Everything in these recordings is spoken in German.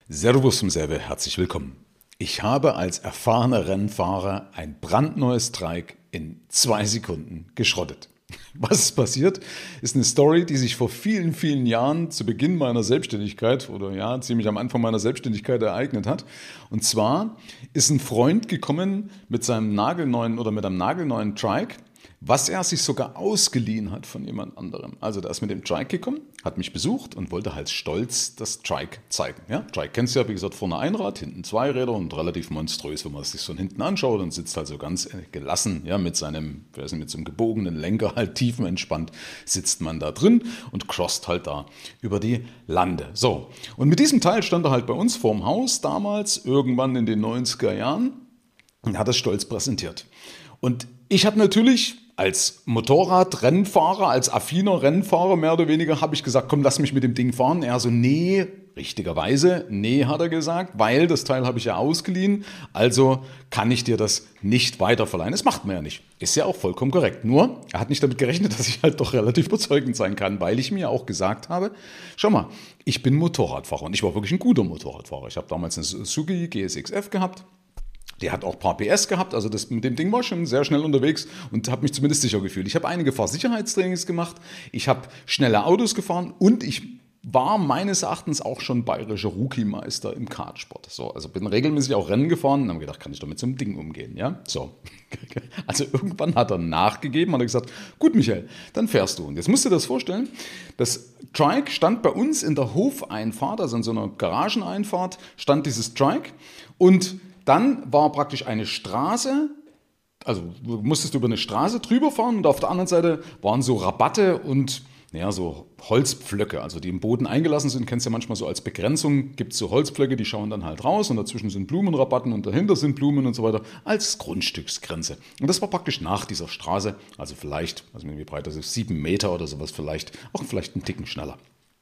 Servus zum Serve, herzlich willkommen. Ich habe als erfahrener Rennfahrer ein brandneues Trike in 2 Sekunden geschrottet. Was ist passiert, ist eine Story, die sich vor vielen, vielen Jahren zu Beginn meiner Selbstständigkeit oder ja, ziemlich am Anfang meiner Selbstständigkeit ereignet hat. Und zwar ist ein Freund gekommen mit seinem nagelneuen oder mit einem nagelneuen Trike, was er sich sogar ausgeliehen hat von jemand anderem. Also der ist mit dem Trike gekommen, hat mich besucht und wollte halt stolz das Trike zeigen. Ja, Trike kennst du ja, wie gesagt, vorne ein Rad, hinten 2 Räder und relativ monströs, wenn man es sich von hinten anschaut und sitzt halt so ganz gelassen, ja, mit seinem, mit so einem gebogenen Lenker halt tiefenentspannt sitzt man da drin und crosst halt da über die Lande. So, und mit diesem Teil stand er halt bei uns vorm Haus damals, irgendwann in den 90er Jahren und hat es stolz präsentiert. Und ich habe natürlich als Motorradrennfahrer, als affiner Rennfahrer mehr oder weniger, habe ich gesagt, komm, lass mich mit dem Ding fahren. Er so, nee, richtigerweise, nee, hat er gesagt, weil das Teil habe ich ja ausgeliehen, also kann ich dir das nicht weiterverleihen. Das macht man ja nicht. Ist ja auch vollkommen korrekt. Nur, er hat nicht damit gerechnet, dass ich halt doch relativ überzeugend sein kann, weil ich mir auch gesagt habe, schau mal, ich bin Motorradfahrer und ich war wirklich ein guter Motorradfahrer. Ich habe damals eine Suzuki GSX-F gehabt. Der hat auch ein paar PS gehabt, also mit dem Ding war ich schon sehr schnell unterwegs und habe mich zumindest sicher gefühlt. Ich habe einige Fahrsicherheitstrainings gemacht, ich habe schnelle Autos gefahren und ich war meines Erachtens auch schon bayerischer Rookie-Meister im Kartsport. So, also bin regelmäßig auch Rennen gefahren und habe gedacht, kann ich doch mit so einem Ding umgehen, ja? So. Also irgendwann hat er nachgegeben, hat er gesagt, gut Michael, dann fährst du. Und jetzt musst du dir das vorstellen, das Trike stand bei uns in der Hofeinfahrt, also in so einer Garageneinfahrt, stand dieses Trike und dann war praktisch eine Straße, also du musstest über eine Straße drüber fahren und auf der anderen Seite waren so Rabatte und ja, so Holzpflöcke, also die im Boden eingelassen sind, kennst du ja manchmal so als Begrenzung, gibt es so Holzpflöcke, die schauen dann halt raus und dazwischen sind Blumenrabatten und dahinter sind Blumen und so weiter, als Grundstücksgrenze. Und das war praktisch nach dieser Straße, also vielleicht, also wie breit das ist, 7 Meter oder sowas vielleicht, auch vielleicht einen Ticken schneller.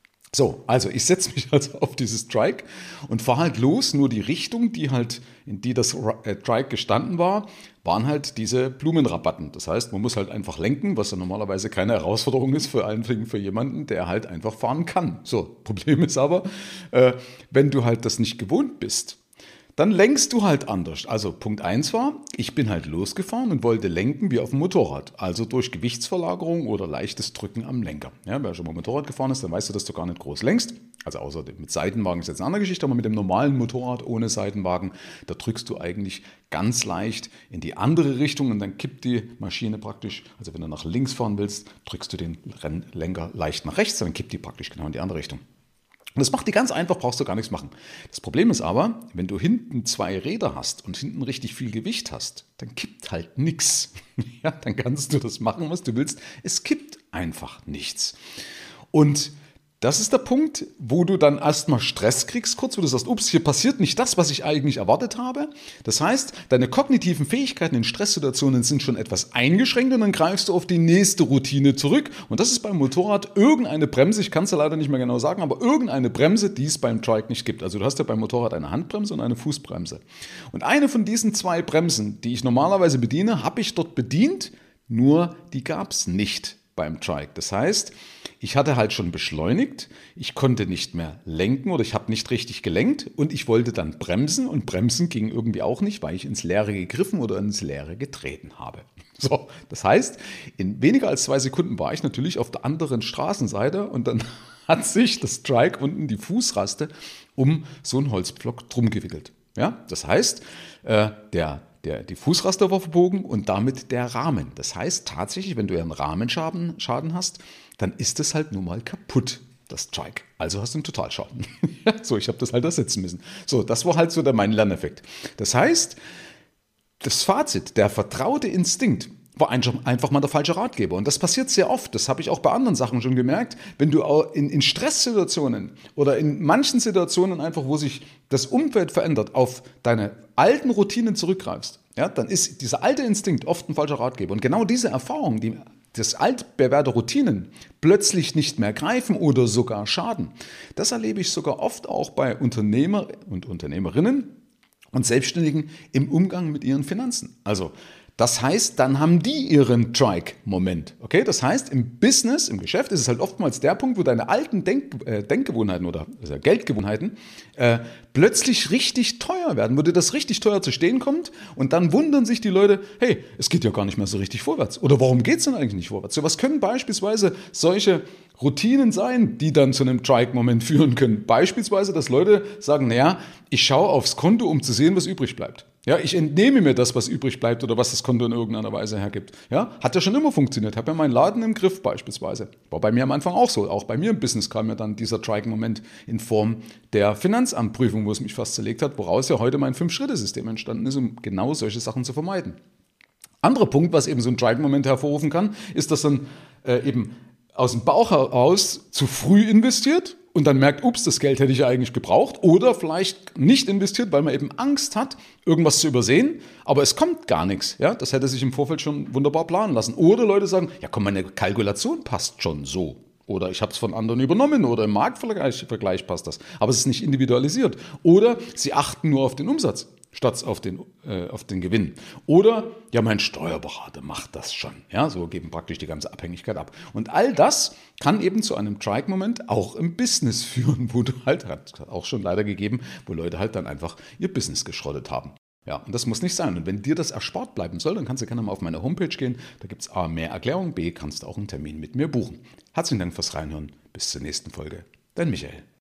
So, also ich setze mich also auf dieses Trike und fahre halt los, nur die Richtung, in die das Trike gestanden war, waren halt diese Blumenrabatten. Das heißt, man muss halt einfach lenken, was ja normalerweise keine Herausforderung ist, vor allen Dingen für jemanden, der halt einfach fahren kann. So, Problem ist aber, wenn du halt das nicht gewohnt bist, dann lenkst du halt anders. Also Punkt 1 war, ich bin halt losgefahren und wollte lenken wie auf dem Motorrad. Also durch Gewichtsverlagerung oder leichtes Drücken am Lenker. Ja, wer schon mal Motorrad gefahren ist, dann weißt du, dass du gar nicht groß lenkst. Also außer mit Seitenwagen ist jetzt eine andere Geschichte, aber mit dem normalen Motorrad ohne Seitenwagen, da drückst du eigentlich ganz leicht in die andere Richtung und dann kippt die Maschine praktisch, also wenn du nach links fahren willst, drückst du den Rennlenker leicht nach rechts, dann kippt die praktisch genau in die andere Richtung. Und das macht die ganz einfach, brauchst du gar nichts machen. Das Problem ist aber, wenn du hinten 2 Räder hast und hinten richtig viel Gewicht hast, dann kippt halt nichts. Ja, dann kannst du das machen, was du willst. Es kippt einfach nichts. Und das ist der Punkt, wo du dann erstmal Stress kriegst, kurz, wo du sagst, ups, hier passiert nicht das, was ich eigentlich erwartet habe. Das heißt, deine kognitiven Fähigkeiten in Stresssituationen sind schon etwas eingeschränkt und dann greifst du auf die nächste Routine zurück. Und das ist beim Motorrad irgendeine Bremse, ich kann es ja leider nicht mehr genau sagen, aber irgendeine Bremse, die es beim Trike nicht gibt. Also du hast ja beim Motorrad eine Handbremse und eine Fußbremse. Und eine von diesen 2 Bremsen, die ich normalerweise bediene, habe ich dort bedient, nur die gab es nicht beim Trike. Das heißt, ich hatte halt schon beschleunigt, ich konnte nicht mehr lenken oder ich habe nicht richtig gelenkt und ich wollte dann bremsen und bremsen ging irgendwie auch nicht, weil ich ins Leere gegriffen oder ins Leere getreten habe. So, das heißt, in weniger als 2 Sekunden war ich natürlich auf der anderen Straßenseite und dann hat sich das Trike unten die Fußraste um so einen Holzblock drum gewickelt. Ja, das heißt, die Fußraste war verbogen und damit der Rahmen. Das heißt tatsächlich, wenn du einen Rahmenschaden hast, dann ist es halt nun mal kaputt, das Trike. Also hast du einen Totalschaden. So, ich habe das halt ersetzen müssen. So, das war halt so mein Lerneffekt. Das heißt, das Fazit, der vertraute Instinkt, war einfach mal der falsche Ratgeber. Und das passiert sehr oft. Das habe ich auch bei anderen Sachen schon gemerkt. Wenn du in Stresssituationen oder in manchen Situationen einfach, wo sich das Umfeld verändert, auf deine alten Routinen zurückgreifst, ja, dann ist dieser alte Instinkt oft ein falscher Ratgeber. Und genau diese Erfahrung, das altbewährte Routinen plötzlich nicht mehr greifen oder sogar schaden, das erlebe ich sogar oft auch bei Unternehmer und Unternehmerinnen und Selbstständigen im Umgang mit ihren Finanzen. Also Das heißt, dann haben die ihren Trike-Moment. Okay? Das heißt, im Business, im Geschäft ist es halt oftmals der Punkt, wo deine alten Denkgewohnheiten oder also Geldgewohnheiten plötzlich richtig teuer werden, wo dir das richtig teuer zu stehen kommt und dann wundern sich die Leute, hey, es geht ja gar nicht mehr so richtig vorwärts. Oder warum geht es denn eigentlich nicht vorwärts? So was können beispielsweise solche Routinen sein, die dann zu einem Trike-Moment führen können. Beispielsweise, dass Leute sagen, naja, ich schaue aufs Konto, um zu sehen, was übrig bleibt. Ja, ich entnehme mir das, was übrig bleibt oder was das Konto in irgendeiner Weise hergibt. Ja, hat ja schon immer funktioniert. Habe ja meinen Laden im Griff beispielsweise. War bei mir am Anfang auch so. Auch bei mir im Business kam ja dann dieser Trike-Moment in Form der Finanzamtprüfung, wo es mich fast zerlegt hat, woraus ja heute mein 5-Schritte-System entstanden ist, um genau solche Sachen zu vermeiden. Anderer Punkt, was eben so ein Trike-Moment hervorrufen kann, ist, dass dann eben aus dem Bauch heraus zu früh investiert und dann merkt, ups, das Geld hätte ich ja eigentlich gebraucht, oder vielleicht nicht investiert, weil man eben Angst hat, irgendwas zu übersehen, aber es kommt gar nichts. Ja? Das hätte sich im Vorfeld schon wunderbar planen lassen. Oder Leute sagen, ja komm, meine Kalkulation passt schon so. Oder ich habe es von anderen übernommen oder im Marktvergleich passt das. Aber es ist nicht individualisiert. Oder sie achten nur auf den Umsatz statt auf den Gewinn. Oder, ja, mein Steuerberater macht das schon. Ja, so geben praktisch die ganze Abhängigkeit ab. Und all das kann eben zu einem Trike-Moment auch im Business führen, wo du halt, hat auch schon leider gegeben, wo Leute halt dann einfach ihr Business geschrottet haben. Ja, und das muss nicht sein. Und wenn dir das erspart bleiben soll, dann kannst du gerne mal auf meine Homepage gehen. Da gibt es A, mehr Erklärung, B, kannst du auch einen Termin mit mir buchen. Herzlichen Dank fürs Reinhören. Bis zur nächsten Folge. Dein Michael.